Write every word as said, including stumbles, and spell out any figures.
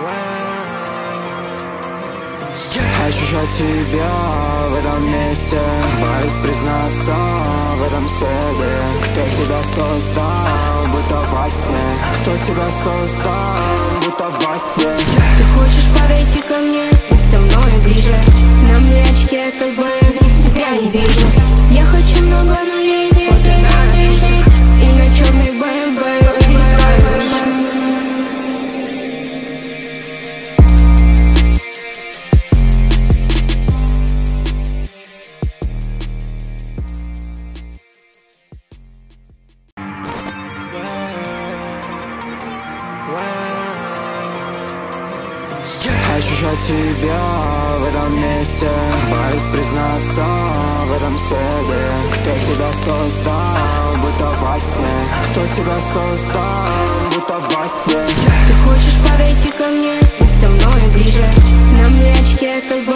Ощущать тебя в этом месте, боюсь признаться в этом себе. Кто тебя создал, будто во сне? Кто тебя создал, будто во сне? Ты хочешь подойти ко мне, будь со мной ближе. На мне очки, это бы в них тебя не вижу. Я хочу много нулей, фото на режим, и на черный бэ эм вэ улетаю выше. Ощущать тебя в этом месте, боюсь признаться в этом себе. Кто тебя создал, будто во сне? Кто тебя создал, будто во сне? Ты хочешь подойти ко мне, будь со мной ближе. На мне очки, это бы